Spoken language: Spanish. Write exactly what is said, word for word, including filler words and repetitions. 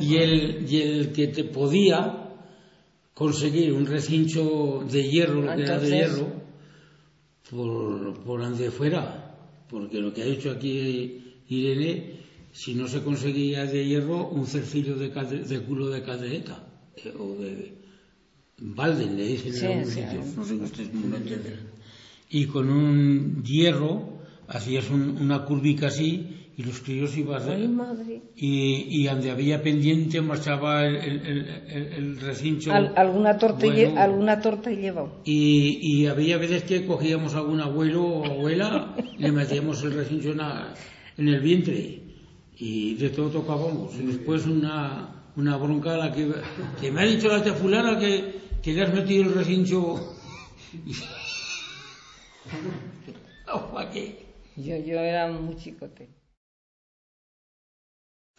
Y el, y el que te podía conseguir un recincho de hierro, lo que era de hierro, por, por donde fuera, porque lo que ha dicho aquí Irene, si no se conseguía de hierro, un cercillo de, cade, de culo de cadereta, eh, o de balden, le dicen sí, en algún sí, sitio, sí. no sé si ustedes me lo entenderán. Y con un hierro hacías un, una curvica así y los críos iban ¡ay, madre! y, y donde había pendiente marchaba el, el, el, el recincho. Al, alguna torta bueno, alguna torta llevaba. Y, y había veces que cogíamos a algún abuelo o abuela y le metíamos el recincho en, la, en el vientre y de todo tocábamos. Y después una, una bronca la que, que me ha dicho la tía fulana que, que le has metido el recincho. Yo, yo era muy chicote.